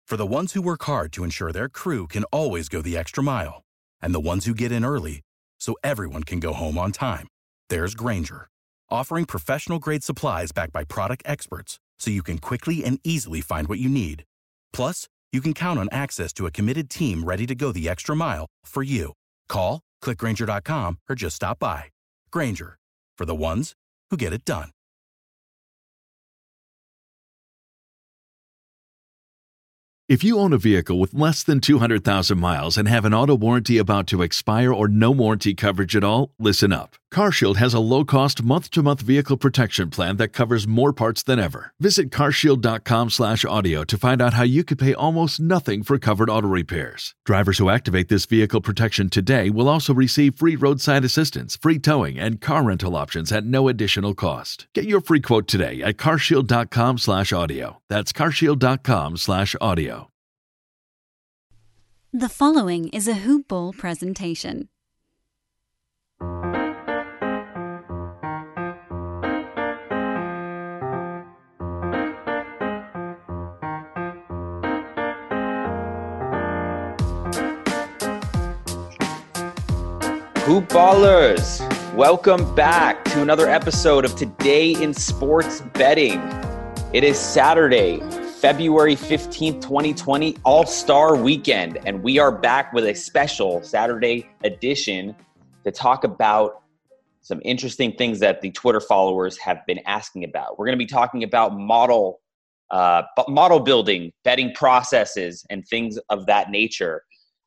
For the ones who work hard to ensure their crew can always go the extra mile, and the ones who get in early so everyone can go home on time, there's Grainger, offering professional-grade supplies backed by product experts so you can quickly and easily find what you need. Plus, you can count on access to a committed team ready to go the extra mile for you. Call, click Grainger.com, or just stop by. Grainger, for the ones who get it done. If you own a vehicle with less than 200,000 miles and have an auto warranty about to expire or no warranty coverage at all, listen up. CarShield has a low-cost month-to-month vehicle protection plan that covers more parts than ever. Visit carshield.com/audio to find out how you could pay almost nothing for covered auto repairs. Drivers who activate this vehicle protection today will also receive free roadside assistance, free towing, and car rental options at no additional cost. Get your free quote today at carshield.com/audio. That's carshield.com/audio. The following is a Hoop Ball presentation. Hoop Ballers, welcome back to another episode of Today in Sports Betting. It is Saturday, February 15th, 2020, All-Star Weekend, and we are back with a special Saturday edition to talk about some interesting things that the Twitter followers have been asking about. We're going to be talking about model building, betting processes, and things of that nature.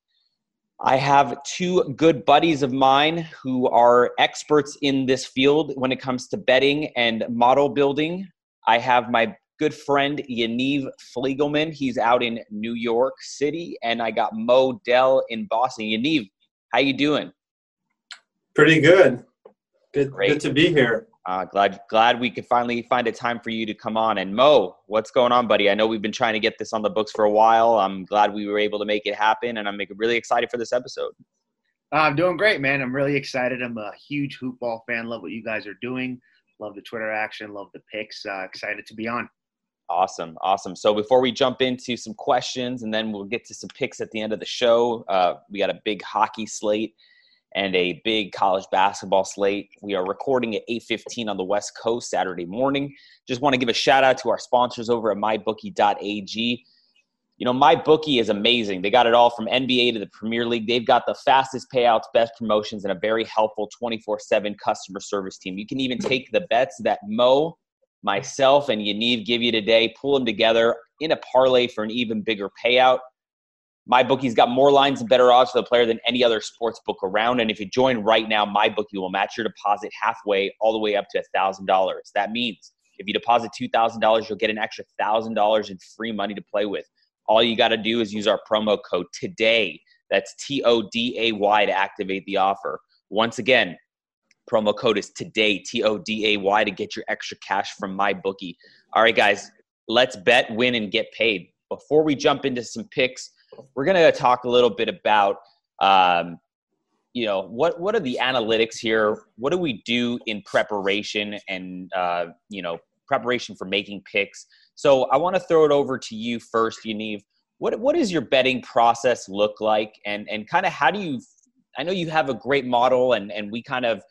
I have two good buddies of mine who are experts in this field when it comes to betting and model building. I have my good friend Yaniv Fliegelman. He's out in New York City, and I got Mo Dell in Boston. Yaniv, how you doing? Pretty good. Great. Good to be here. Glad we could finally find a time for you to come on. And Mo, what's going on, buddy? I know we've been trying to get this on the books for a while. I'm glad we were able to make it happen, and I'm really excited for this episode. I'm doing great, man. I'm really excited. I'm a huge Hoop Ball fan. Love what you guys are doing. Love the Twitter action. Love the picks. Excited to be on. Awesome. So before we jump into some questions, and then we'll get to some picks at the end of the show, we got a big hockey slate and a big college basketball slate. We are recording at 8:15 on the West Coast Saturday morning. Just want to give a shout out to our sponsors over at mybookie.ag. You know, MyBookie is amazing. They got it all from NBA to the Premier League. They've got the fastest payouts, best promotions, and a very helpful 24/7 customer service team. You can even take the bets that Mo, myself, and Yaniv give you today, pull them together in a parlay for an even bigger payout. MyBookie's got more lines and better odds for the player than any other sports book around. And if you join right now, MyBookie will match your deposit halfway all the way up to $1,000. That means if you deposit $2,000, you'll get an extra $1,000 in free money to play with. All you got to do is use our promo code TODAY. That's TODAY to activate the offer. Once again, promo code is TODAY, TODAY, to get your extra cash from MyBookie. All right, guys, let's bet, win, and get paid. Before we jump into some picks, we're going to talk a little bit about, what are the analytics here? What do we do in preparation and, preparation for making picks? So I want to throw it over to you first, Yaniv. What does your betting process look like? And kind of how do you – I know you have a great model and we kind of,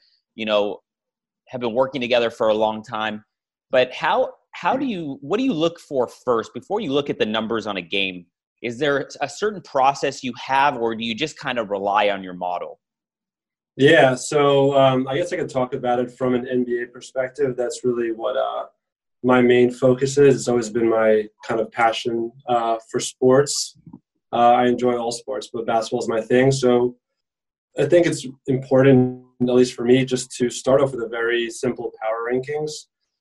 have been working together for a long time. But what do you look for first before you look at the numbers on a game? Is there a certain process you have, or do you just kind of rely on your model? Yeah, so I guess I could talk about it from an NBA perspective. That's really what my main focus is. It's always been my kind of passion for sports. I enjoy all sports, but basketball is my thing. So I think it's important, at least for me, just to start off with a very simple power rankings.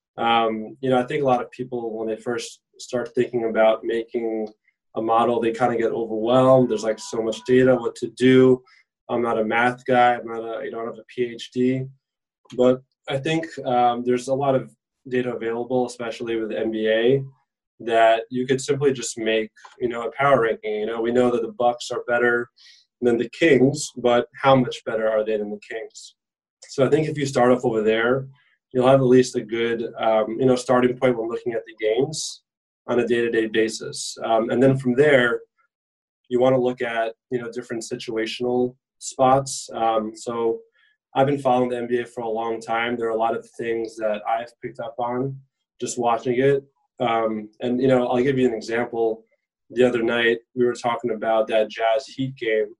I think a lot of people, when they first start thinking about making a model, they kind of get overwhelmed. There's like so much data, what to do. I'm not a math guy. I don't have a PhD, but I think there's a lot of data available, especially with the NBA, that you could simply just make, a power ranking. We know that the Bucks are better than the Kings, but how much better are they than the Kings? So I think if you start off over there, you'll have at least a good, starting point when looking at the games. on a day-to-day basis. And then from there, you want to look at, different situational spots. So I've been following the NBA for a long time. There are a lot of things that I've picked up on just watching it. And I'll give you an example. The other night, we were talking about that Jazz Heat game.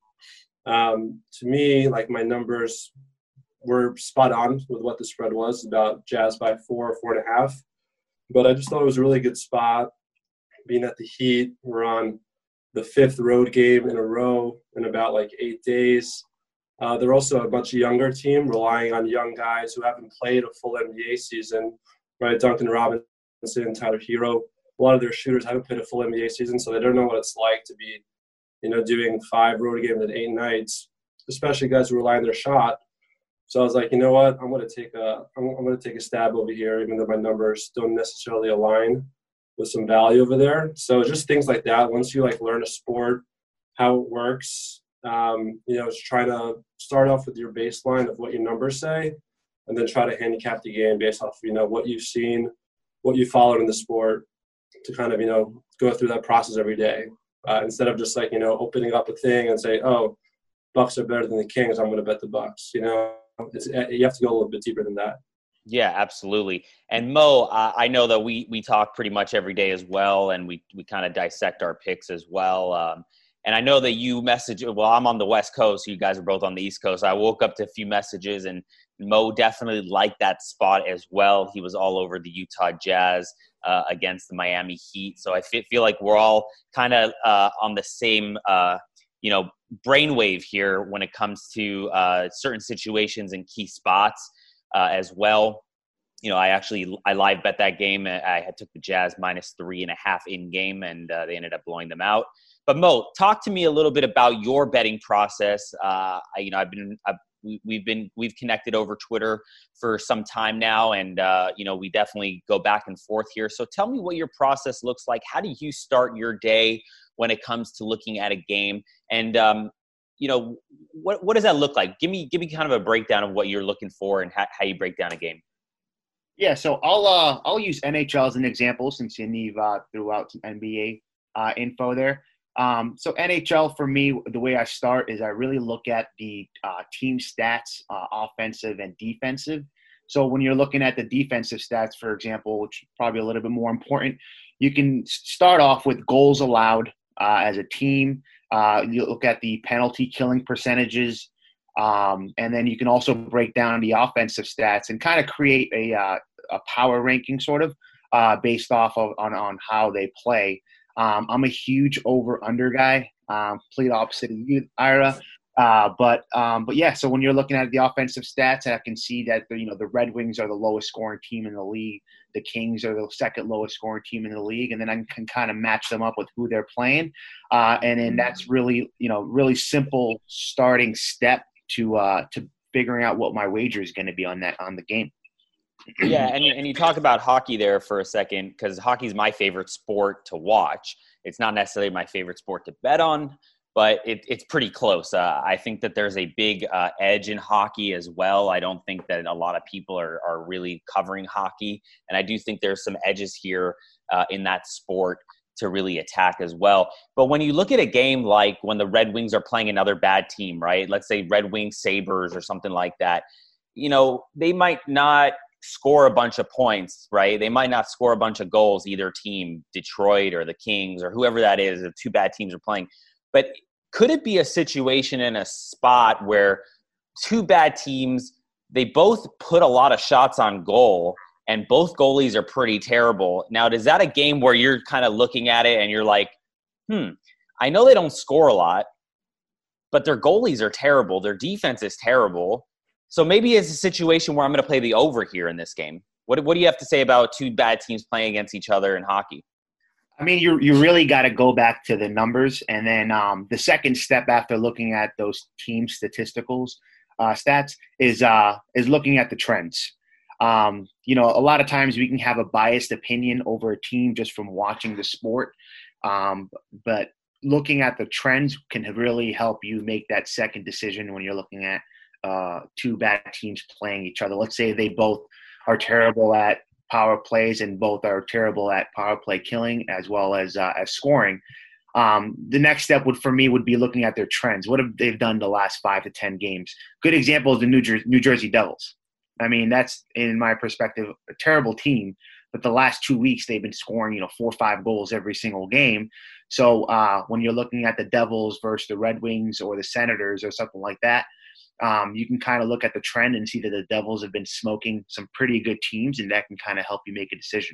To me, like, my numbers were spot on with what the spread was, about Jazz by 4 or 4.5. But I just thought it was a really good spot. Being at the Heat, we're on the 5th road game in a row in about 8 days. They're also a much younger team, relying on young guys who haven't played a full NBA season, right? Duncan Robinson, Tyler Hero. A lot of their shooters haven't played a full NBA season, so they don't know what it's like to be, doing 5 road games in 8 nights, especially guys who rely on their shot. So I was like, you know what? I'm going to take a stab over here, even though my numbers don't necessarily align with some value over there. So just things like that. Once you learn a sport, how it works, just trying to start off with your baseline of what your numbers say, and then try to handicap the game based off what you've seen, what you followed in the sport, to kind of go through that process every day, instead of just opening up a thing and say, oh, Bucks are better than the Kings, I'm going to bet the Bucks. You have to go a little bit deeper than that. Yeah, absolutely. And Mo, I know that we talk pretty much every day as well, and we kind of dissect our picks as well. And I know that you message, well, I'm on the West Coast, so you guys are both on the East Coast. I woke up to a few messages, and Mo definitely liked that spot as well. He was all over the Utah Jazz against the Miami Heat. So I feel like we're all kind of on the same, brainwave here when it comes to certain situations and key spots as well. I live bet that game. I had took the Jazz -3.5 in game, and they ended up blowing them out. But Mo, talk to me a little bit about your betting process. We've connected over Twitter for some time now, and we definitely go back and forth here. So tell me what your process looks like. How do you start your day when it comes to looking at a game? And what does that look like? Give me kind of a breakdown of what you're looking for and how you break down a game. Yeah, so I'll use NHL as an example, since Yaniv threw out some NBA info there. So NHL, for me, the way I start is I really look at the team stats, offensive and defensive. So when you're looking at the defensive stats, for example, which is probably a little bit more important, you can start off with goals allowed as a team. You look at the penalty killing percentages, and then you can also break down the offensive stats and kind of create a power ranking sort of based off of on how they play. I'm a huge over/under guy, complete opposite of you, Ira. But yeah, so when you're looking at the offensive stats, I can see that the Red Wings are the lowest scoring team in the league. The Kings are the second lowest scoring team in the league, and then I can kind of match them up with who they're playing. And then that's really really simple starting step to figuring out what my wager is going to be on the game. Yeah, and you talk about hockey there for a second, because hockey is my favorite sport to watch. It's not necessarily my favorite sport to bet on, but it's pretty close. I think that there's a big edge in hockey as well. I don't think that a lot of people are really covering hockey, and I do think there's some edges here in that sport to really attack as well. But when you look at a game like when the Red Wings are playing another bad team, right? Let's say Red Wings Sabres or something like that, they might not score a bunch of points, right? They might not score a bunch of goals, either team, Detroit or the Kings or whoever that is, if two bad teams are playing. But could it be a situation in a spot where two bad teams, they both put a lot of shots on goal and both goalies are pretty terrible? Now, is that a game where you're kind of looking at it and you're like, I know they don't score a lot, but their goalies are terrible. Their defense is terrible. So maybe it's a situation where I'm going to play the over here in this game. What do you have to say about two bad teams playing against each other in hockey? I mean, you really got to go back to the numbers, and then the second step after looking at those team statisticals stats is looking at the trends. A lot of times we can have a biased opinion over a team just from watching the sport, but looking at the trends can really help you make that second decision when you're looking at two bad teams playing each other. Let's say they both are terrible at power plays, and both are terrible at power play killing as well as scoring. The next step for me would be looking at their trends. What have they done the last 5 to 10 games? Good example is the New Jersey Devils. I mean, that's, in my perspective, a terrible team. But the last 2 weeks, they've been scoring, 4 or 5 goals every single game. So when you're looking at the Devils versus the Red Wings or the Senators or something like that, you can kind of look at the trend and see that the Devils have been smoking some pretty good teams, and that can kind of help you make a decision.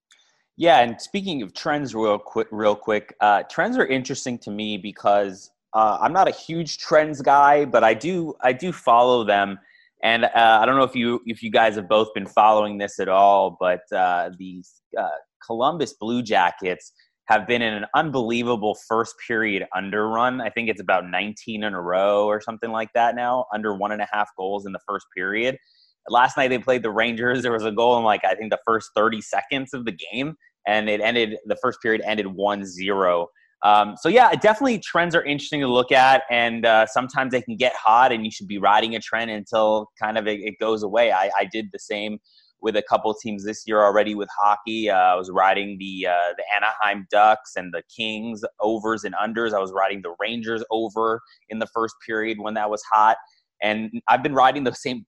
Yeah, and speaking of trends real quick, trends are interesting to me because I'm not a huge trends guy, but I do follow them. And I don't know if you guys have both been following this at all, but the Columbus Blue Jackets have been in an unbelievable first period underrun. I think it's about 19 in a row or something like that now, under 1.5 goals in the first period. Last night they played the Rangers. There was a goal in I think the first 30 seconds of the game, and the first period ended 1-0. So yeah, definitely trends are interesting to look at, and sometimes they can get hot, and you should be riding a trend until kind of it goes away. I did the same with a couple of teams this year already with hockey. I was riding the Anaheim Ducks and the Kings overs and unders. I was riding the Rangers over in the first period when that was hot. And I've been riding the same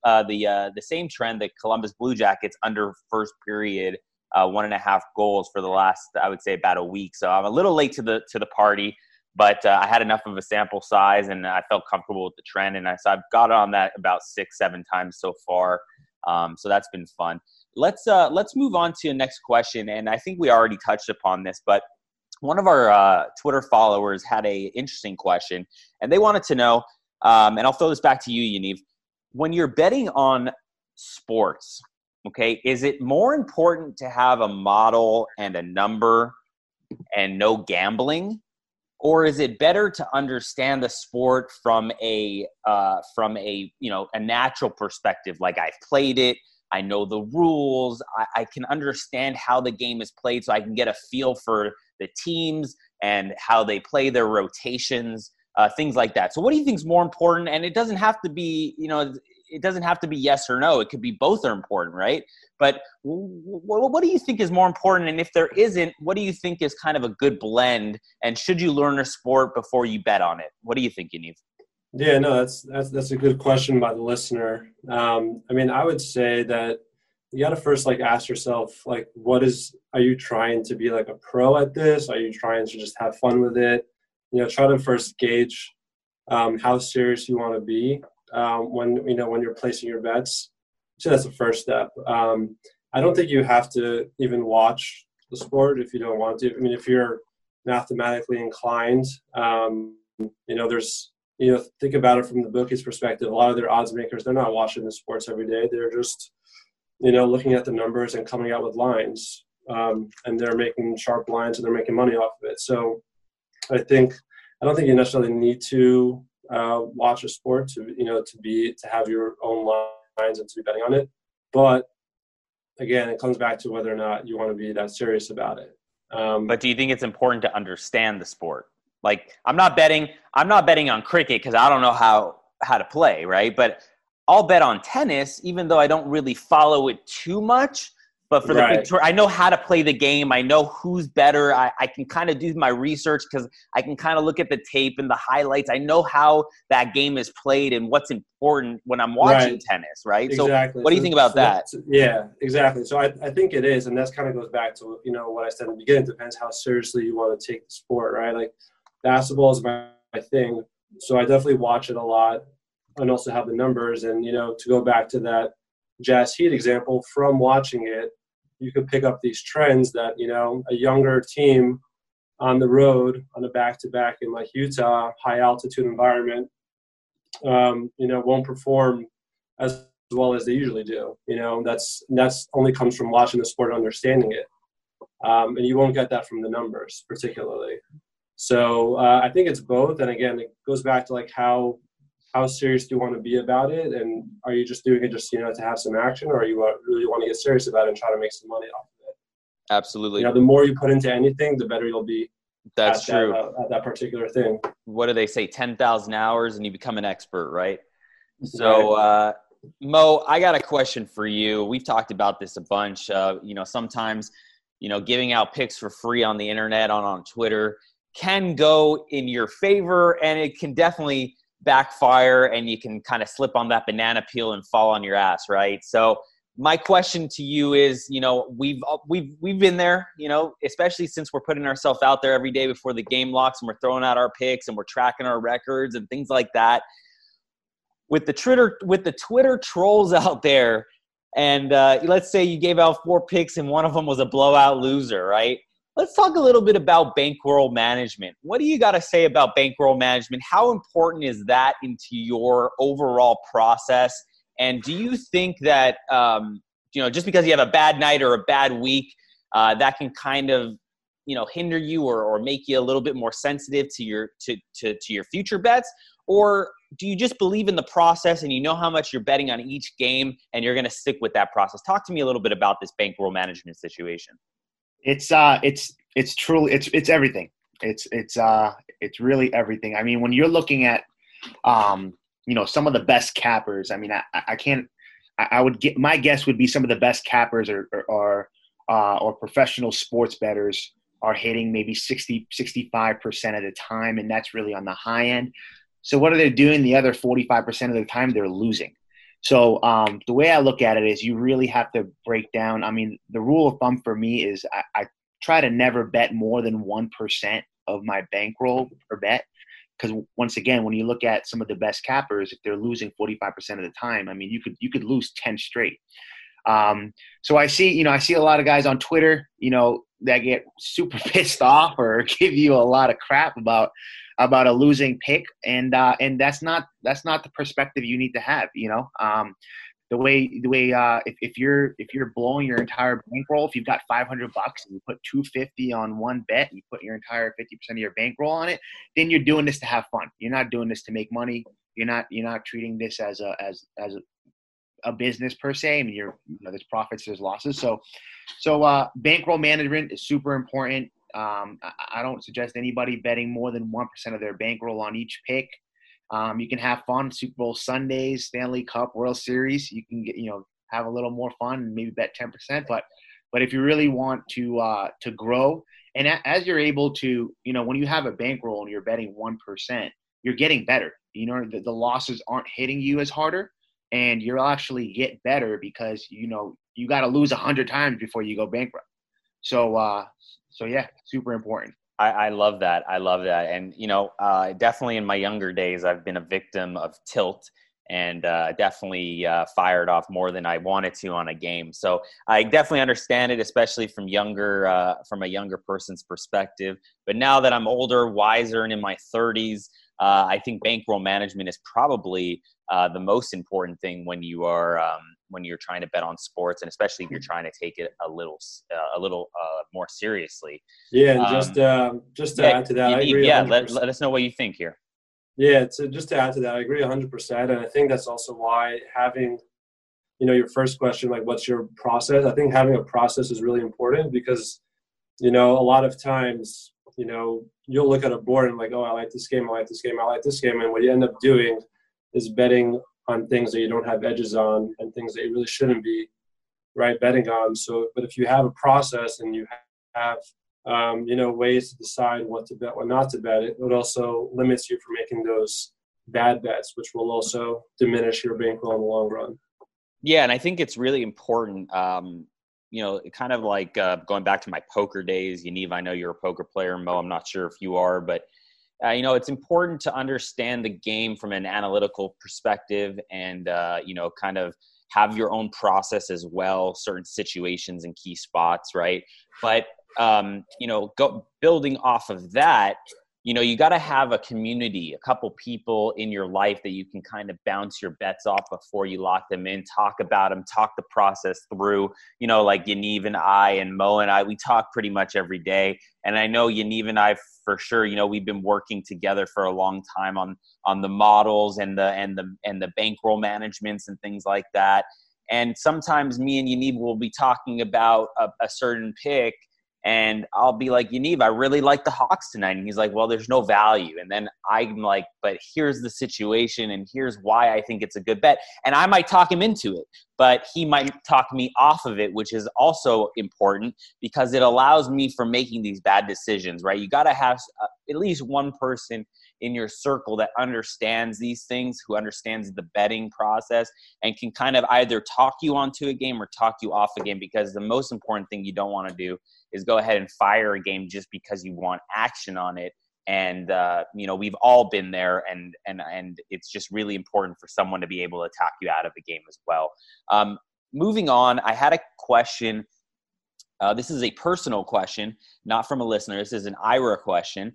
trend, the Columbus Blue Jackets under first period, 1.5 goals for the last, I would say, about a week. So I'm a little late to the party, but I had enough of a sample size, and I felt comfortable with the trend. And so I've got on that about 6-7 times so far. So that's been fun. Let's move on to the next question. And I think we already touched upon this, but one of our Twitter followers had a interesting question, and they wanted to know, and I'll throw this back to you, Yaniv. When you're betting on sports, okay, is it more important to have a model and a number and no gambling? Or is it better to understand the sport from a natural perspective? Like, I've played it, I know the rules, I can understand how the game is played, so I can get a feel for the teams and how they play their rotations, things like that. So what do you think is more important? And it doesn't have to be, it doesn't have to be yes or no. It could be both are important, right? But what do you think is more important? And if there isn't, what do you think is kind of a good blend? And should you learn a sport before you bet on it? What do you think, Yaniv? Yeah, no, that's a good question by the listener. I would say that you got to first ask yourself, are you trying to be a pro at this? Are you trying to just have fun with it? Try to first gauge how serious you want to be when you're placing your bets. So that's the first step. I don't think you have to even watch the sport if you don't want to. If you're mathematically inclined, think about it from the bookies' perspective. A lot of their odds makers, they're not watching the sports every day. They're just, looking at the numbers and coming out with lines. And they're making sharp lines and they're making money off of it. So I don't think you necessarily need to watch a sport to have your own lines and to be betting on it. But again, it comes back to whether or not you want to be that serious about it. But do you think it's important to understand the sport? I'm not betting on cricket because I don't know how to play, right? But I'll bet on tennis, even though I don't really follow it too much. But for the big tour, I know how to play the game. I know who's better. I can kind of do my research because I can kind of look at the tape and the highlights. I know how that game is played and what's important when I'm watching tennis, right? Exactly. So what do you think about that? Yeah, exactly. So I think it is, and that kind of goes back to what I said in the beginning. It depends how seriously you want to take the sport, right? Basketball is my thing, so I definitely watch it a lot and also have the numbers. And, to go back to that Jazz Heat example, from watching it, you could pick up these trends that, a younger team on the road on a back-to-back in Utah, high-altitude environment, won't perform as well as they usually do. That's only comes from watching the sport and understanding it. And you won't get that from the numbers particularly. So I think it's both. And again, it goes back to how serious do you want to be about it? And are you just doing it just, to have some action, or you really want to get serious about it and try to make some money off of it? Absolutely. The more you put into anything, the better you'll be. That's true. At that particular thing. What do they say? 10,000 hours and you become an expert, right? So Mo, I got a question for you. We've talked about this a bunch. Sometimes, giving out picks for free on the internet, on Twitter, can go in your favor, and it can definitely backfire, and you can kind of slip on that banana peel and fall on your ass, right? So my question to you is, we've been there, especially since we're putting ourselves out there every day before the game locks, and we're throwing out our picks and we're tracking our records and things like that. With the Twitter trolls out there, and let's say you gave out 4 picks and one of them was a blowout loser, right? Let's talk a little bit about bankroll management. What do you got to say about bankroll management? How important is that into your overall process? And do you think that, just because you have a bad night or a bad week, that can kind of, hinder you or make you a little bit more sensitive to your future bets? Or do you just believe in the process and you know how much you're betting on each game and you're going to stick with that process? Talk to me a little bit about this bankroll management situation. It's truly everything. It's really everything. I mean, when you're looking at some of the best cappers, I mean, my guess would be some of the best cappers or professional sports bettors are hitting maybe 65% of the time, and that's really on the high end. So what are they doing the other 45% of the time? They're losing. So the way I look at it is you really have to break down. I mean, the rule of thumb for me is I try to never bet more than 1% of my bankroll per bet. Because once again, when you look at some of the best cappers, if they're losing 45% of the time, I mean, you could lose 10 straight. So I see a lot of guys on Twitter, that get super pissed off or give you a lot of crap about a losing pick, and that's not the perspective you need to have. The way if you're blowing your entire bankroll, if you've got $500 and you put $250 on one bet, and you put your entire 50% of your bankroll on it, then you're doing this to have fun. You're not doing this to make money. You're not treating this as a business per se. I mean, there's profits, there's losses. So bankroll management is super important. I don't suggest anybody betting more than 1% of their bankroll on each pick. You can have fun, Super Bowl Sundays, Stanley Cup, World Series. You can have a little more fun and maybe bet 10%. But if you really want to grow, and as you're able to, when you have a bankroll and you're betting 1%, you're getting better. The losses aren't hitting you as harder, and you'll actually get better because you got to lose 100 times before you go bankrupt. So yeah, super important. I love that. And, definitely in my younger days, I've been a victim of tilt and definitely fired off more than I wanted to on a game. So I definitely understand it, especially from a younger person's perspective. But now that I'm older, wiser, and in my 30s, I think bankroll management is probably the most important thing when you're trying to bet on sports, and especially if you're trying to take it a little more seriously. Yeah, and just to add to that, I agree. Yeah, let us know what you think here. Yeah, just to add to that, I agree 100%, and I think that's also why having, your first question, like, what's your process? I think having a process is really important because, a lot of times, you'll look at a board and like, oh, I like this game, and what you end up doing is betting on things that you don't have edges on and things that you really shouldn't be, right, betting on. So, but if you have a process and you have, ways to decide what to bet, what not to bet, it also limits you from making those bad bets, which will also diminish your bankroll in the long run. Yeah, and I think it's really important, kind of like going back to my poker days. Yaniv, I know you're a poker player. Mo, I'm not sure if you are, but it's important to understand the game from an analytical perspective and, kind of have your own process as well, certain situations and key spots, right? But, building off of that, you got to have a community, a couple people in your life that you can kind of bounce your bets off before you lock them in, talk about them, talk the process through, like Yaniv and I and Mo and I, we talk pretty much every day. And I know Yaniv and I, for sure, we've been working together for a long time on the models and the bankroll managements and things like that. And sometimes me and Yaniv will be talking about a certain pick, And I'll be like, Yaniv, I really like the Hawks tonight. And he's like, well, there's no value. And then I'm like, but here's the situation and here's why I think it's a good bet. And I might talk him into it, but he might talk me off of it, which is also important because it allows me from making these bad decisions, right? You got to have at least one person in your circle that understands these things, who understands the betting process and can kind of either talk you onto a game or talk you off a game, because the most important thing you don't want to do is go ahead and fire a game just because you want action on it. And, we've all been there, and it's just really important for someone to be able to talk you out of a game as well. Moving on, I had a question. This is a personal question, not from a listener. This is an Ira question.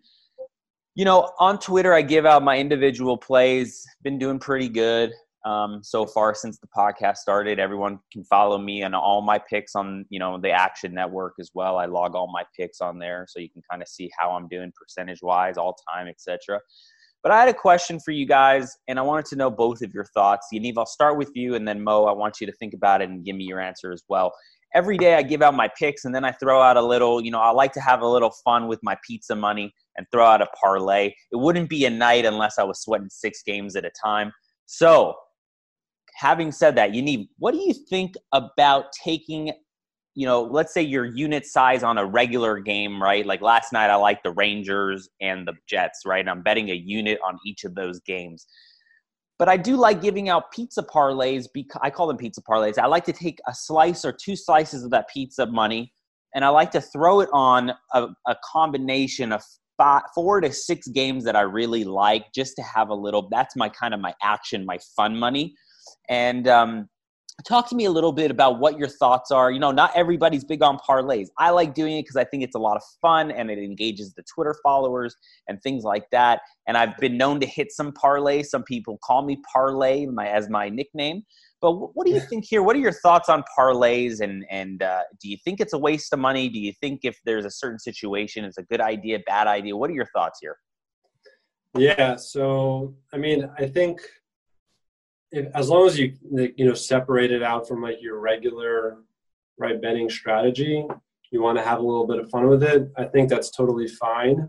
On Twitter, I give out my individual plays. Been doing pretty good so far since the podcast started. Everyone can follow me and all my picks on, the Action Network as well. I log all my picks on there so you can kind of see how I'm doing percentage-wise, all time, etc. But I had a question for you guys, and I wanted to know both of your thoughts. Yaniv, I'll start with you, and then Mo, I want you to think about it and give me your answer as well. Every day I give out my picks, and then I throw out a little, I like to have a little fun with my pizza money and throw out a parlay. It wouldn't be a night unless I was sweating 6 games at a time. So having said that, Yaniv, what do you think about taking, let's say your unit size on a regular game, right? Like last night I liked the Rangers and the Jets, right? And I'm betting a unit on each of those games. But I do like giving out pizza parlays because I call them pizza parlays. I like to take a slice or 2 slices of that pizza money, and I like to throw it on a combination of 4 to 6 games that I really like, just to have a little. That's my kind of my action, my fun money. And talk to me a little bit about what your thoughts are. Not everybody's big on parlays. I like doing it because I think it's a lot of fun and it engages the Twitter followers and things like that. And I've been known to hit some parlays. Some people call me Parlay as my nickname. But what do you think here? What are your thoughts on parlays? And do you think it's a waste of money? Do you think if there's a certain situation, it's a good idea, bad idea? What are your thoughts here? Yeah. So, I think as long as you separate it out from like your regular betting strategy, you want to have a little bit of fun with it, I think that's totally fine.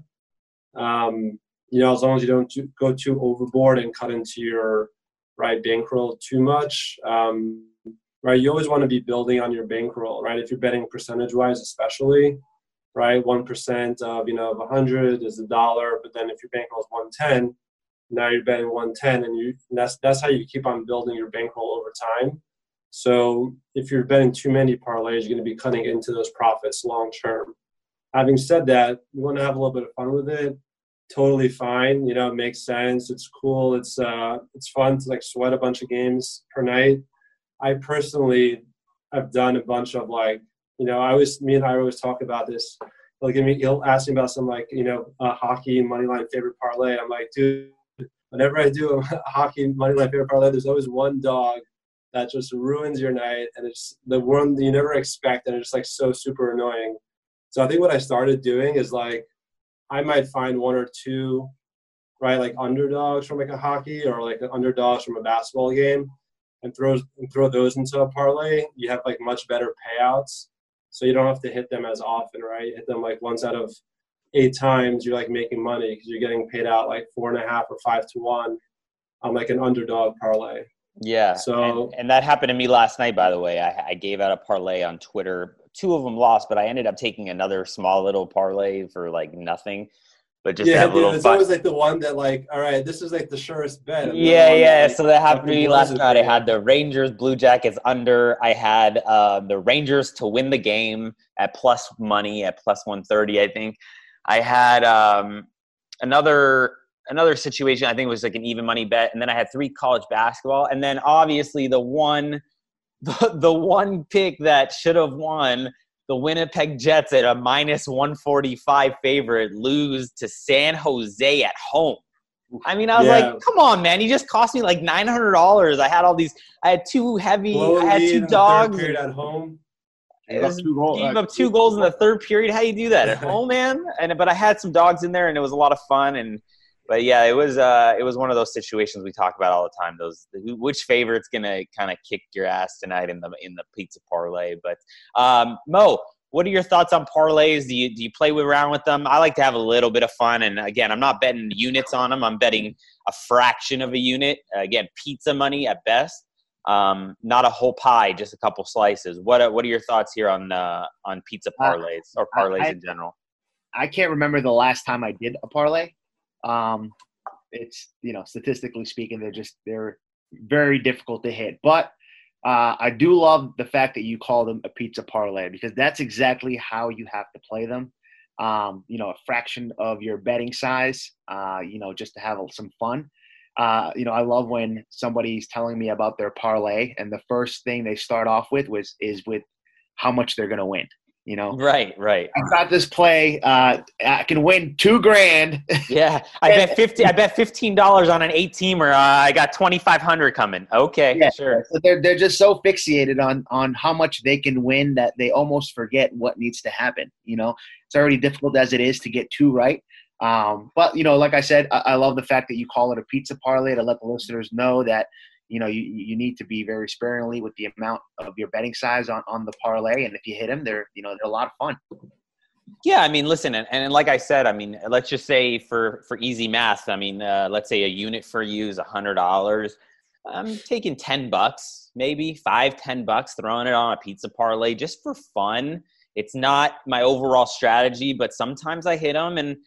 As long as you don't go too overboard and cut into your bankroll too much, you always want to be building on your bankroll, right? If you're betting percentage wise, especially, right, 1% of 100 is $1, but then if your bankroll is 110, now you're betting 110, and that's how you keep on building your bankroll over time. So if you're betting too many parlays, you're going to be cutting into those profits long term. Having said that, you want to have a little bit of fun with it. Totally fine. It makes sense. It's cool. It's fun to like sweat a bunch of games per night. I personally have done a bunch of me and I always talk about this. He'll ask me about some hockey moneyline favorite parlay. I'm like, dude, whenever I do a hockey moneyline favorite parlay, there's always one dog that just ruins your night, and it's the one that you never expect, and it's so super annoying. So I think what I started doing is I might find 1 or 2, underdogs from a hockey or underdogs from a basketball game, and throw those into a parlay. You have much better payouts, so you don't have to hit them as often, right? You hit them once out of 8 times, you're making money because you're getting paid out 4.5 or 5 to 1 on an underdog parlay. Yeah. So and that happened to me last night, by the way. I gave out a parlay on Twitter. 2 of them lost, but I ended up taking another small little parlay for nothing. But just have a little it's fun. Always the one that all right, this is the surest bet. Yeah. So that happened to me last night. I had the Rangers Blue Jackets under. I had the Rangers to win the game at plus money at plus 130, I think. I had another situation, I think it was an even money bet, and then I had 3 college basketball, and then obviously the one pick that should have won, the Winnipeg Jets at a minus 145 favorite lose to San Jose at home. I was like, come on, man, you just cost me $900. I had 2 heavy, I had 2 dogs. Third period at home. Gave up 2 goals in the third period. How you do that at home, man? But I had some dogs in there, and it was a lot of fun. But yeah, it was one of those situations we talk about all the time. Which favorite's gonna kind of kick your ass tonight in the pizza parlay. But Mo, what are your thoughts on parlays? Do you play around with them? I like to have a little bit of fun. And again, I'm not betting units on them. I'm betting a fraction of a unit. Again, pizza money at best. Not a whole pie, just a couple slices. What are your thoughts here on pizza parlays or parlays in general? I can't remember the last time I did a parlay. It's, statistically speaking, they're very difficult to hit. But I do love the fact that you call them a pizza parlay, because that's exactly how you have to play them. A fraction of your betting size, just to have some fun. I love when somebody's telling me about their parlay, and the first thing they start off with is with how much they're going to win. Right. I got this play. I can win $2,000. Yeah, I bet $15 on an 8-teamer. I got 2,500 coming. Okay, yeah, sure. So they're just so fixated on how much they can win that they almost forget what needs to happen. It's already difficult as it is to get two right. But like I said, I love the fact that you call it a pizza parlay to let the listeners know that you need to be very sparingly with the amount of your betting size on the parlay. And if you hit them, they're a lot of fun. Yeah, I mean, listen, and like I said, I mean, let's just say for easy math, I mean, let's say a unit for you is $100. I'm taking $10, maybe $5-10, throwing it on a pizza parlay just for fun. It's not my overall strategy, but sometimes I hit them, and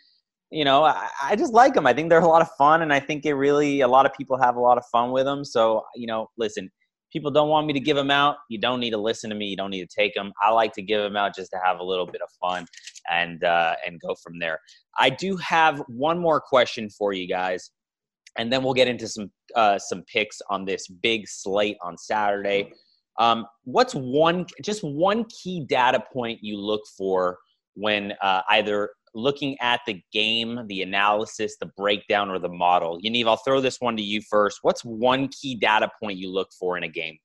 I just like them. I think they're a lot of fun, and I think a lot of people have a lot of fun with them. So, listen, people don't want me to give them out. You don't need to listen to me. You don't need to take them. I like to give them out just to have a little bit of fun and go from there. I do have one more question for you guys, and then we'll get into some picks on this big slate on Saturday. What's one key data point you look for when either looking at the game, the analysis, the breakdown, or the model? Yaniv, I'll throw this one to you first. What's one key data point you look for in a game?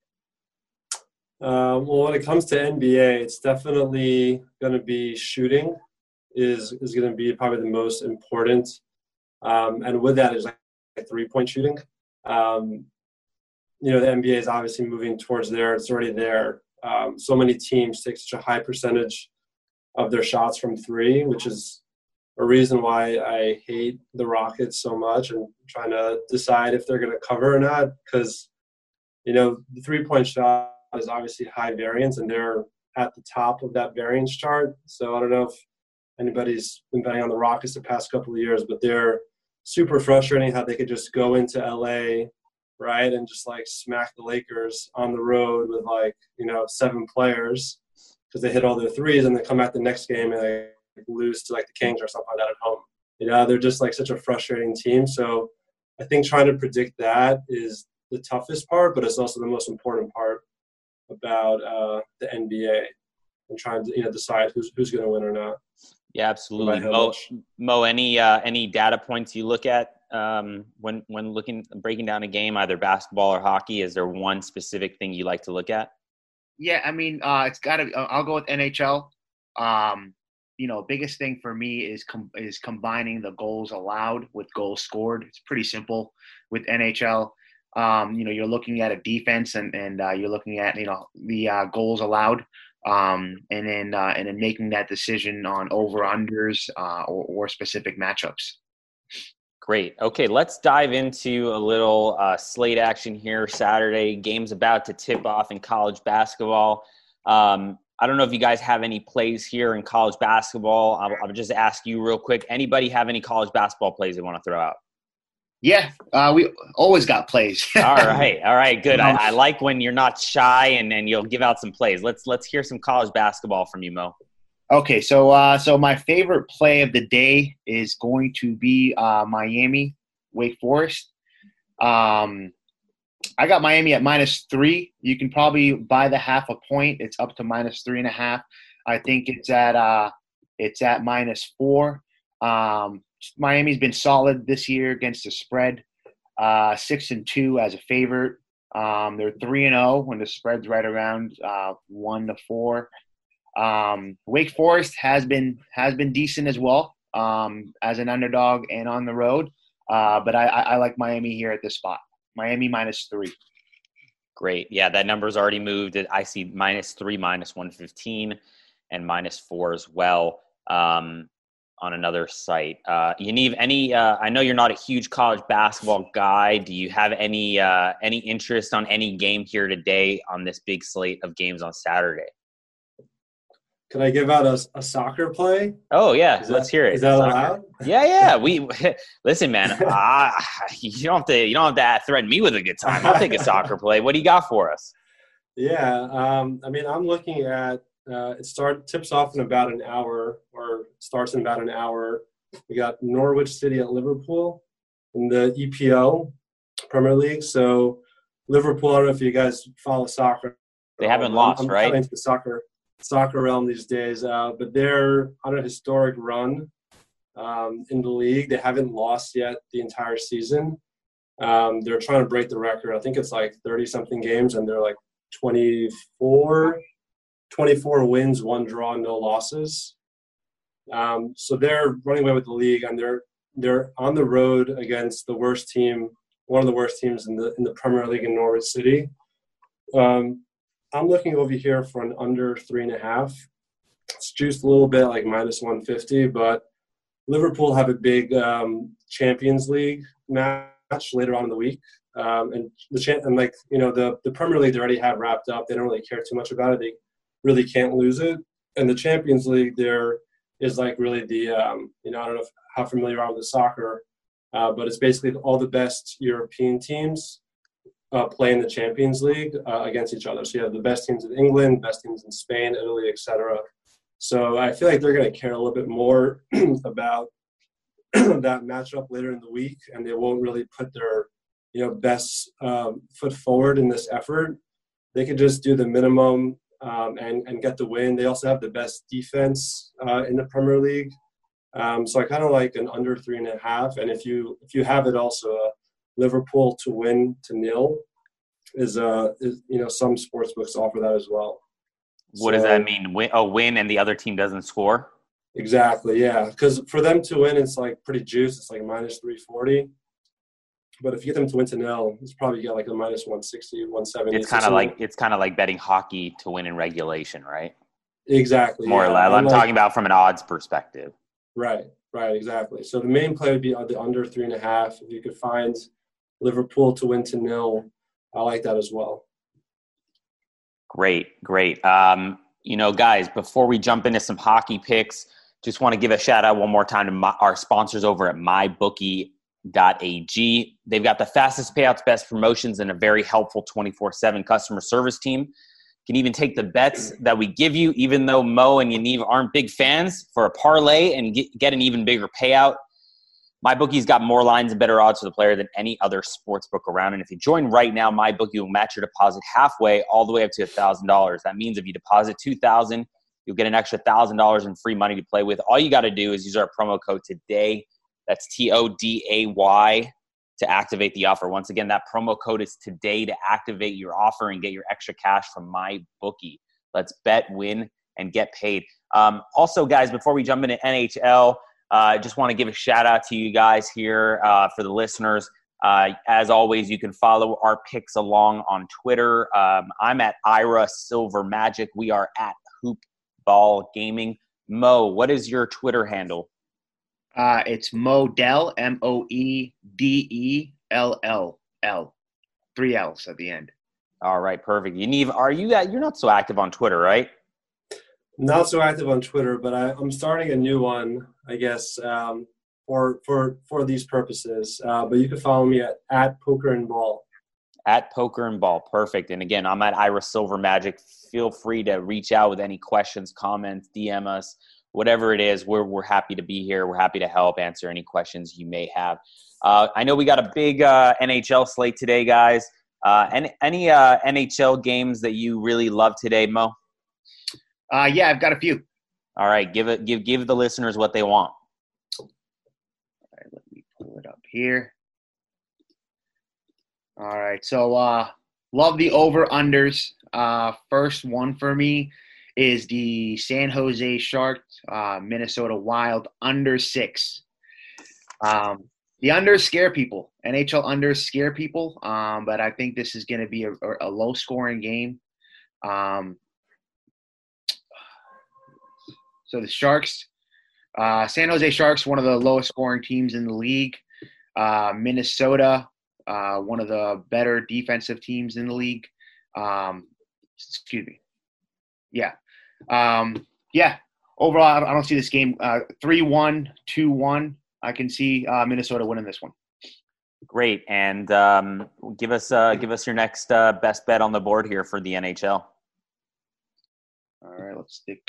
Well, when it comes to NBA, it's definitely going to be shooting is going to be probably the most important. And with that is like three-point shooting. The NBA is obviously moving towards there. It's already there. So many teams take such a high percentage of their shots from three, which is a reason why I hate the Rockets so much and trying to decide if they're going to cover or not, because, the three-point shot is obviously high variance, and they're at the top of that variance chart. So I don't know if anybody's been betting on the Rockets the past couple of years, but they're super frustrating how they could just go into LA, right, and just like smack the Lakers on the road with 7 players because they hit all their threes, and then come out the next game and they lose to like the Kings or something like that at home. They're just like such a frustrating team. So I think trying to predict that is the toughest part, but it's also the most important part about the NBA and trying to decide who's going to win or not. Yeah, absolutely. Mo, any data points you look at when breaking down a game, either basketball or hockey? Is there one specific thing you like to look at? Yeah, I mean, it's got to. I'll go with NHL. Biggest thing for me is combining the goals allowed with goals scored. It's pretty simple with NHL. You're looking at a defense and you're looking at the goals allowed, and then making that decision on over unders or specific matchups. Great. Okay, let's dive into a little slate action here. Saturday, game's about to tip off in college basketball. I don't know if you guys have any plays here in college basketball. I'll just ask you real quick. Anybody have any college basketball plays they want to throw out? Yeah, we always got plays. All right, good. I like when you're not shy and you'll give out some plays. Let's hear some college basketball from you, Mo. Okay, so my favorite play of the day is going to be Miami, Wake Forest. I got Miami at -3. You can probably buy the half a point. It's up to -3.5. I think it's at -4. Miami's been solid this year against the spread. 6-2 as a favorite. They're 3-0 when the spread's right around 1-4. Wake Forest has been decent as well as an underdog and on the road. But I like Miami here at this spot. Miami -3. Great. Yeah, that number's already moved. I see -3, -115. and -4 as well on another site. Yaniv, I know you're not a huge college basketball guy. Do you have any interest on any game here today on this big slate of games on Saturday? Can I give out a soccer play? Oh yeah, let's hear it. Is that soccer. allowed? Yeah. We listen, man. You don't have to threaten me with a good time. I'll take a soccer play. What do you got for us? Yeah, I mean, I'm looking at tips off in about an hour, or starts in about an hour. We got Norwich City at Liverpool in the EPL Premier League. So Liverpool, I don't know if you guys follow soccer. They haven't lost, I'm right? kind of into the soccer realm these days, but they're on a historic run in the league. They haven't lost yet the entire season. They're trying to break the record. I think it's like 30-something games, and they're like 24 wins, 1 draw, no losses. So they're running away with the league, and they're on the road against the worst team, one of the worst teams in the Premier League in Norwich City. I'm looking over here for an under 3.5. It's juiced a little bit, like -150, but Liverpool have a big Champions League match later on in the week. And the Premier League they already have wrapped up. They don't really care too much about it. They really can't lose it. And the Champions League there is like really the I don't know how familiar you are with the soccer, but it's basically all the best European teams play in the Champions League against each other. So you have the best teams in England, best teams in Spain, Italy, etc. So I feel like they're going to care a little bit more about that matchup later in the week, and they won't really put their best foot forward in this effort. They could just do the minimum and get the win. They also have the best defense in the Premier League. So I kind of like an under 3.5. And if you have it also, Liverpool to win to 0 is some sports books offer that as well. What does that mean? Win and the other team doesn't score? Exactly, yeah. Because for them to win, it's like pretty juiced. It's like -340. But if you get them to win to 0, it's probably get like a -160, 170. It's kind of like betting hockey to win in regulation, right? Exactly. More or less. I'm talking about from an odds perspective. Right, exactly. So the main play would be the under 3.5. If you could find Liverpool to win to 0, I like that as well. Great. Guys, before we jump into some hockey picks, just want to give a shout out one more time to our sponsors over at MyBookie.ag. They've got the fastest payouts, best promotions, and a very helpful 24/7 customer service team. You can even take the bets that we give you, even though Mo and Yaniv aren't big fans, for a parlay and get an even bigger payout. MyBookie's got more lines and better odds for the player than any other sportsbook around. And if you join right now, MyBookie will match your deposit halfway, all the way up to $1,000. That means if you deposit $2,000, you'll get an extra $1,000 in free money to play with. All you got to do is use our promo code TODAY. That's TODAY to activate the offer. Once again, that promo code is TODAY to activate your offer and get your extra cash from MyBookie. Let's bet, win, and get paid. Also, guys, before we jump into NHL, I just want to give a shout out to you guys here for the listeners. As always, you can follow our picks along on Twitter. I'm at Ira Silver Magic. We are at Hoopball Gaming. Mo, what is your Twitter handle? It's Modell, MOEDELLL. 3 L's at the end. All right, perfect. Yaniv, you're not so active on Twitter, right? Not so active on Twitter, but I'm starting a new one, I guess, for these purposes. But you can follow me at Poker and Ball. At Poker and Ball, perfect. And again, I'm at Ira Silver Magic. Feel free to reach out with any questions, comments, DM us, whatever it is. We're happy to be here. We're happy to help answer any questions you may have. I know we got a big NHL slate today, guys. Any NHL games that you really love today, Mo? Yeah, I've got a few. All right, give the listeners what they want. All right, let me pull it up here. All right, so love the over-unders. First one for me is the San Jose Sharks, Minnesota Wild, under 6. The unders scare people. NHL unders scare people, but I think this is going to be a low-scoring game. So the Sharks, San Jose Sharks, one of the lowest scoring teams in the league. Minnesota, one of the better defensive teams in the league. Excuse me. Yeah. Overall, I don't see this game 3-1, 2-1. I can see Minnesota winning this one. Great. And give us your next best bet on the board here for the NHL. All right, let's stick.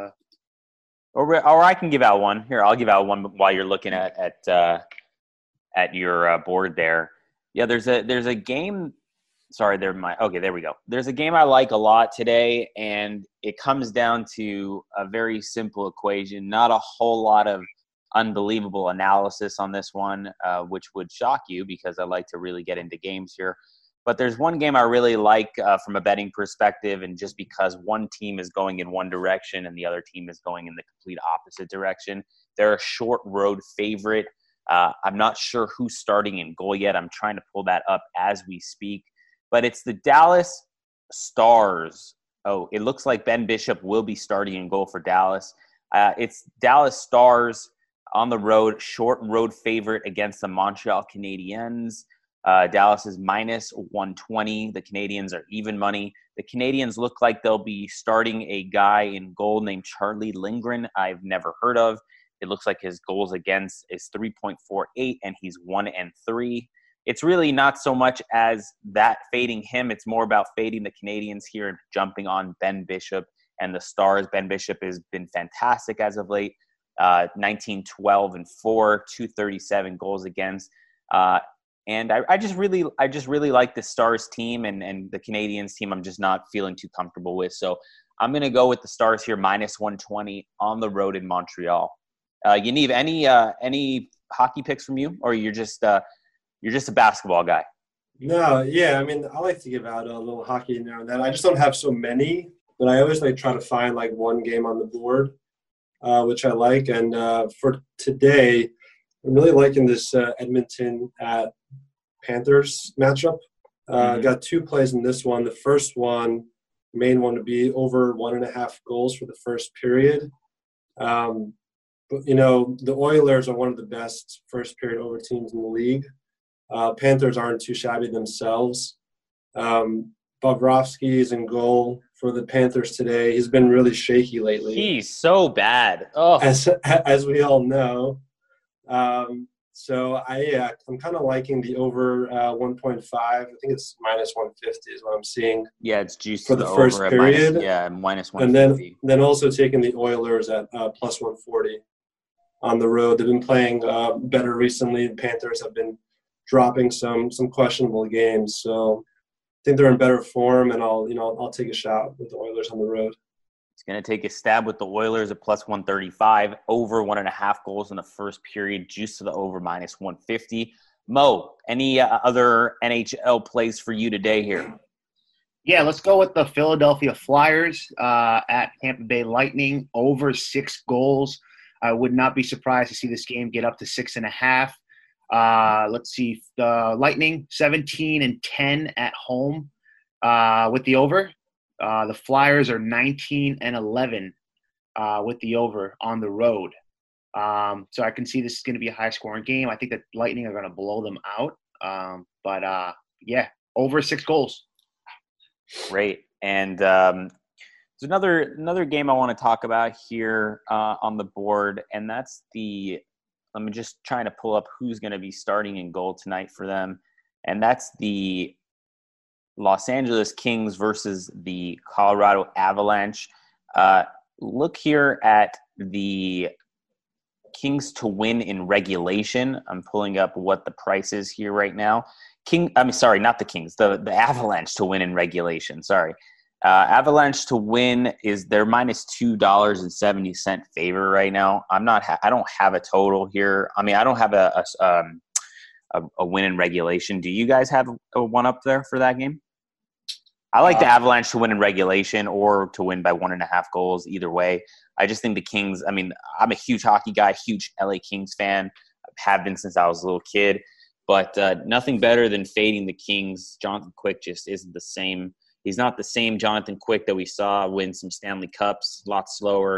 Or I can give out one. Here, I'll give out one while you're looking at your board there. Yeah, there's a game. Sorry, there we go. There's a game I like a lot today, and it comes down to a very simple equation. Not a whole lot of unbelievable analysis on this one, which would shock you because I like to really get into games here. But there's one game I really like from a betting perspective, and just because one team is going in one direction and the other team is going in the complete opposite direction. They're a short road favorite. I'm not sure who's starting in goal yet. I'm trying to pull that up as we speak. But it's the Dallas Stars. Oh, it looks like Ben Bishop will be starting in goal for Dallas. It's Dallas Stars on the road, short road favorite against the Montreal Canadiens. Dallas is minus 120. The Canadiens are even money. The Canadiens look like they'll be starting a guy in goal named Charlie Lindgren. I've never heard of. It looks like his goals against is 3.48, and he's 1-3. It's really not so much as that fading him. It's more about fading the Canadiens here and jumping on Ben Bishop and the Stars. Ben Bishop has been fantastic as of late. 19-12-4, 237 goals against. And I just really like the Stars team and the Canadiens team. I'm just not feeling too comfortable with. So I'm going to go with the Stars here, minus 120 on the road in Montreal. Yaniv, any hockey picks from you, or you're just a basketball guy? No, yeah. I mean, I like to give out a little hockey now and then. I just don't have so many, but I always try to find one game on the board, which I like. And for today, I'm really liking this Edmonton at Panthers matchup. Got two plays in this one. The first one, main one, to be over 1.5 goals for the first period. But, the Oilers are one of the best first period over teams in the league. Panthers aren't too shabby themselves. Bobrovsky is in goal for the Panthers today. He's been really shaky lately. He's so bad. Oh. As we all know. So I'm kind of liking the over 1.5. I think it's minus 150 is what I'm seeing. Yeah, it's juiced for the first period. Minus 150. And then also taking the Oilers at plus 140 on the road. They've been playing better recently. The Panthers have been dropping some questionable games, so I think they're in better form. And I'll take a shot with the Oilers on the road. He's going to take a stab with the Oilers at plus 135, over 1.5 goals in the first period, juice to the over minus 150. Mo, any other NHL plays for you today here? Yeah, let's go with the Philadelphia Flyers at Tampa Bay Lightning, over 6 goals. I would not be surprised to see this game get up to 6.5. Let's see, the Lightning 17-10 at home with the over. The Flyers are 19-11 with the over on the road. So I can see this is going to be a high-scoring game. I think that Lightning are going to blow them out. But over 6 goals. Great. And there's another game I want to talk about here on the board, and that's I'm just trying to pull up who's going to be starting in goal tonight for them, and that's the Los Angeles Kings versus the Colorado Avalanche. Look here at the Kings to win in regulation. I'm pulling up what the price is here right now. Not the Kings, the Avalanche to win in regulation. Sorry. Avalanche to win they're minus $2.70 favor right now. I don't have a total here. I mean, I don't have a win in regulation. Do you guys have a one up there for that game? I like the Avalanche to win in regulation or to win by 1.5 goals. Either way, I just think the Kings. I mean, I'm a huge hockey guy, huge LA Kings fan. Have been since I was a little kid. But nothing better than fading the Kings. Jonathan Quick just isn't the same. He's not the same Jonathan Quick that we saw win some Stanley Cups. A lot slower.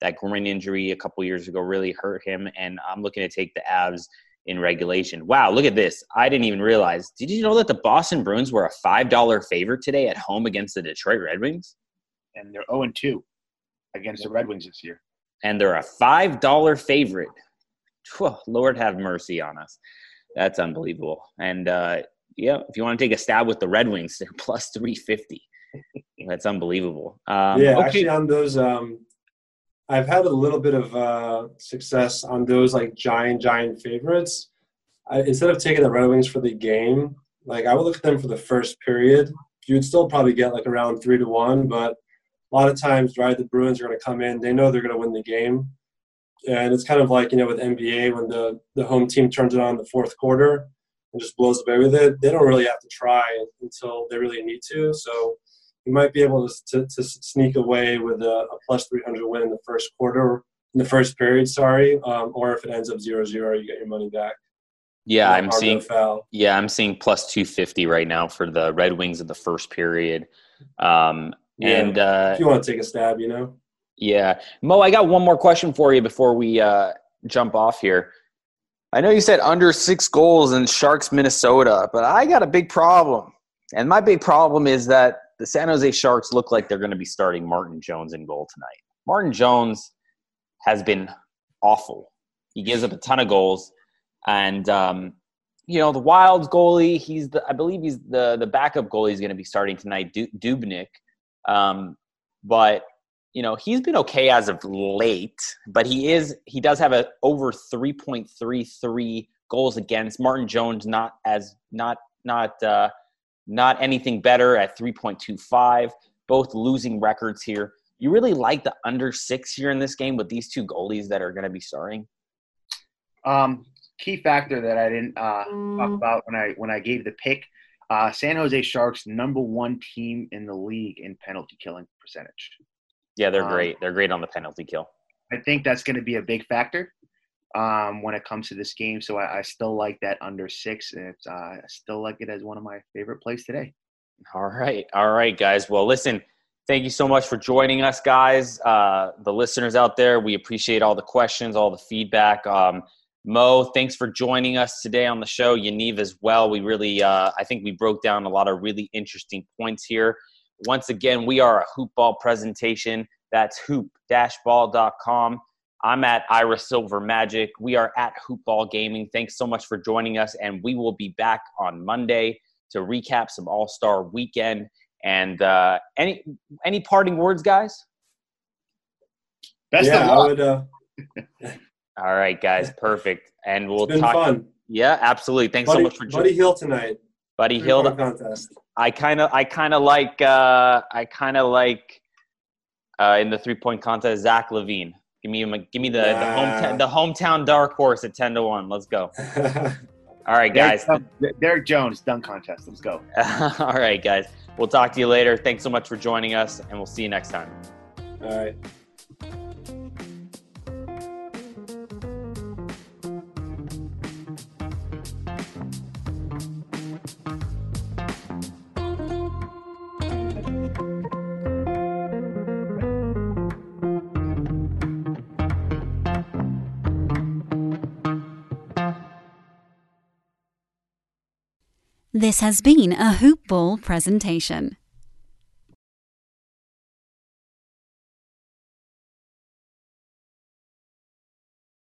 That groin injury a couple years ago really hurt him, and I'm looking to take the Avs in regulation. Wow, look at this. I didn't even realize. Did you know that the Boston Bruins were a $5 favorite today at home against the Detroit Red Wings? And they're 0-2 against the Red Wings this year. And they're a $5 favorite. Whew, Lord have mercy on us. That's unbelievable. And, if you want to take a stab with the Red Wings, they're plus 350. That's unbelievable. Actually on those I've had a little bit of success on those like giant favorites. Instead of taking the Red Wings for the game, like I would look at them for the first period. You'd still probably get like around 3-1, but a lot of times, right, the Bruins are going to come in. They know they're going to win the game. And it's kind of like, with NBA when the home team turns it on in the fourth quarter and just blows away with it. They don't really have to try until they really need to. So you might be able to sneak away with a plus 300 win in the first period, or if it ends up 0-0, you get your money back. Yeah, I'm seeing plus 250 right now for the Red Wings in the first period. If you want to take a stab, Yeah. Mo, I got one more question for you before we jump off here. I know you said under 6 goals in Sharks, Minnesota, but I got a big problem. And my big problem is that the San Jose Sharks look like they're going to be starting Martin Jones in goal tonight. Martin Jones has been awful. He gives up a ton of goals. And, the Wild's goalie, I believe he's the backup goalie he's going to be starting tonight, Dubnyk. But he's been okay as of late, but he does have a over 3.33 goals against. Martin Jones not anything better at 3.25. Both losing records here. You really like the under 6 here in this game with these two goalies that are going to be starting? Key factor that I didn't talk about when I gave the pick. San Jose Sharks, number 1 team in the league in penalty killing percentage. Yeah, they're great. They're great on the penalty kill. I think that's going to be a big factor when it comes to this game. So I still like that under 6, and I still like it as one of my favorite plays today. All right, guys. Well, listen, thank you so much for joining us, guys. The listeners out there, we appreciate all the questions, all the feedback. Mo, thanks for joining us today on the show. Yaniv as well. We really, I think we broke down a lot of really interesting points here. Once again, we are a Hoop Ball presentation. That's hoop-ball.com. I'm at Ira Silver Magic. We are at Hoop Ball Gaming. Thanks so much for joining us, and we will be back on Monday to recap some All-Star Weekend. And any parting words, guys? Best of luck. All right, guys, perfect. And we'll it's been talk. Fun. Yeah, absolutely. Thanks so much for joining. Buddy Hield tonight. Buddy Hield contest. I kind of like in the 3-point contest Zach LaVine. Give me the hometown dark horse at 10-1. Let's go. All right, guys. Derek Jones dunk contest. Let's go. All right, guys. We'll talk to you later. Thanks so much for joining us, and we'll see you next time. All right. This has been a Hoop Ball presentation.